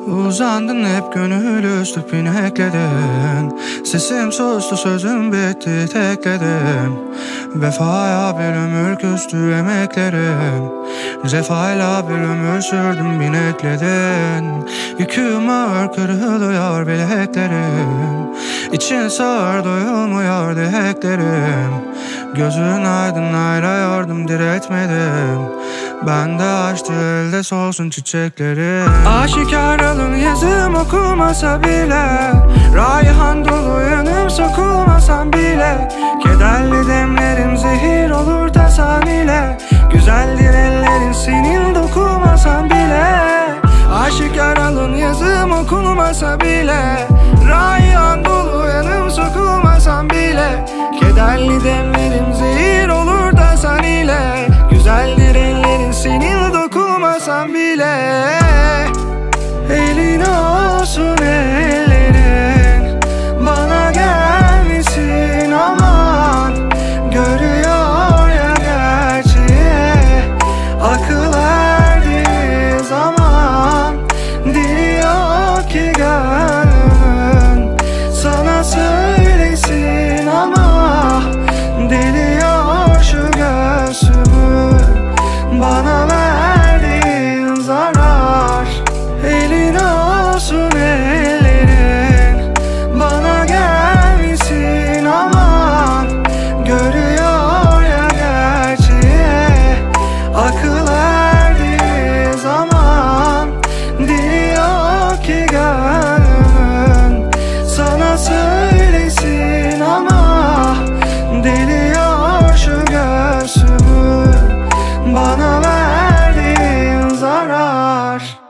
Uzandın hep gönül üstü pinekledin. Sesim sustu sözüm bitti tekledim. Vefaya bir ömür küstü emeklerim. Cefayla bir ömür sürdüm binekledin. Yüküm ağır kırılıyor bileklerim. İçin sağır doyulmuyor dileklerim. Gözün aydın ayrıyordum diretmedim. Ben de açtı elde solsun çiçekleri. Aşikar alın yazım okumasa bile, rayhan dolu yanım sokulmasam bile. Kederli demlerim zehir olur tasan ile. Güzeldir ellerin senin dokunmasan bile. Aşikar alın yazım okunmasa bile, rayhan dolu yanım sokulmasam bile. Kederli demlerim zehir olur tasan ile. Güzeldir ellerin senin dokunmasan bile. Elin olsun ellerin, bana gelmesin aman. Görüyor ya gerçeği, akıl erdiği zaman. Dili yok ki gönlümün sana söylesin ama. Deliyor şu göğsümü, bana verdiğin zarar. Elin olsun ellerin, bana gelmesin aman. Görüyor ya gerçeği, akıl erdiği zaman. Dili yok ki gönlümün sana söylesin ama. Deliyor şu göğsümü, bana verdiğin zarar.